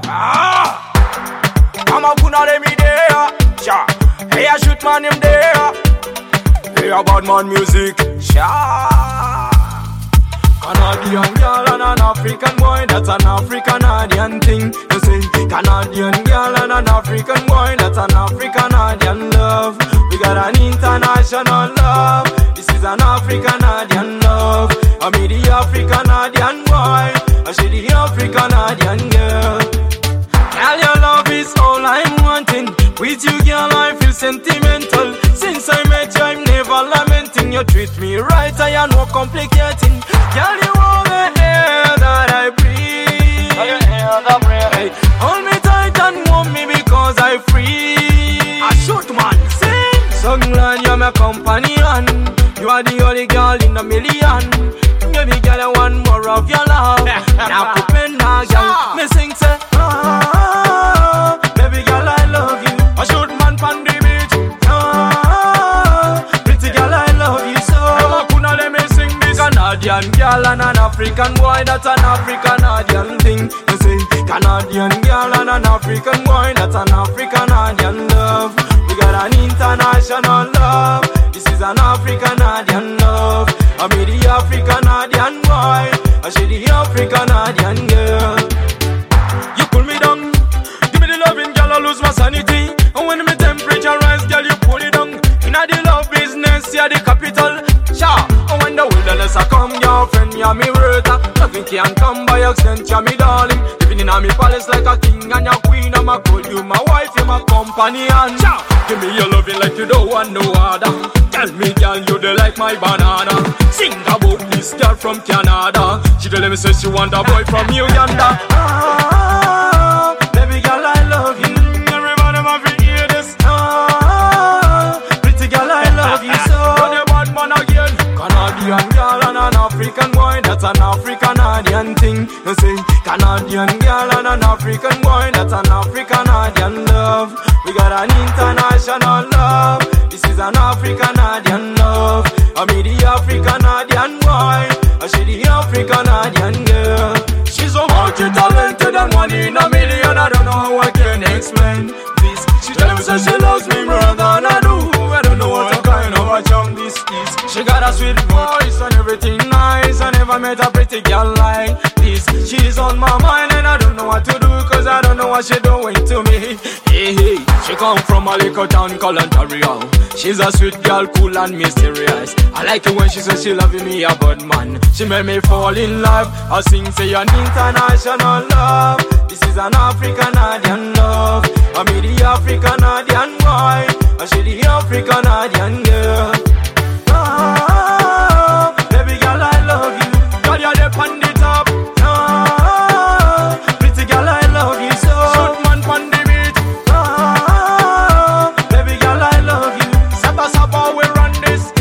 Ah, I'm a good at me there. Sha, hey, I shoot man him there. Hey, about man music. Sha. Canadian girl and an African boy, that's an African-Canadian thing. You say, Canadian girl and an African boy, that's an African-Canadian love. We got an international love. This is an African-Canadian love. I mean the African-Canadian boy, I see the African-Canadian girl. Girl, your love is all I'm wanting. With you, girl, I feel sentimental. Since I met you, I'm never lamenting. You treat me right, I am no complicating. Girl, you are the air that I breathe. Hey, hold me tight and warm me because I'm free. I shoot man, sing. So glad you're my companion. You are the only girl in a million. Baby girl, I want more of your love. Now put me now, girl. Me sing say, ah, baby girl, I love you. I shoot man pan the beach. Ah, pretty girl, I love you so. Never coulda let me sing this. Canadian girl and an African boy, that's an African-Canadian thing. You say, Canadian girl and an African boy, that's an African-Canadian love. We got an international love. This is an African-Canadian love. I mean the African-Canadian boy, I see the African-Canadian girl. You cool me down, give me the loving girl, I lose my sanity. And when my temperature rise, girl, you pull it down. Inna the love business, you're the capital. Sha, and when the wilderness I come, your friend, you're me worther. Nothing can come by accident, you're me darling. Living in a me palace like a king and your queen. I'm a call you my wife, you're my companion. Sha, give me your loving like you don't want no other. Tell me, girl, you do like my banana. Sing about this girl from Canada. She tell me say she want a boy from Uganda. Ah, baby girl, I love you. Everybody must hear this. Ah, pretty girl, I love you so. You're the bad man again. Canadian girl and an African boy, that's an African-Canadian thing. You say, Canadian girl and an African boy, that's an African-Canadian love. We got an international love. This is an African-Canadian love. I mean the African-Canadian boy, I see the African-Canadian girl. She's so multi-talented and one in a million. I don't know how I can explain this. She tells me say she loves me more than I do. I don't know what kind of a charm this is. She got a sweet voice and everything nice. I never met a pretty girl like this. She's on my mind and I don't know what to do, cause I don't know what she doing to me. Hey, hey. She come from a little town called Ontario. She's a sweet girl, cool and mysterious. I like it when she says she loving me a bad man. She made me fall in love. I sing say an international love. This is an African-Canadian love. I mean the African-Canadian boy, I see the African-Canadian girl. Ah, baby girl, I love you. God, you're the on the top. Ah, pretty girl, I love you so. Shoot man on the beat. Ah, baby girl, I love you. Sapa, we run this.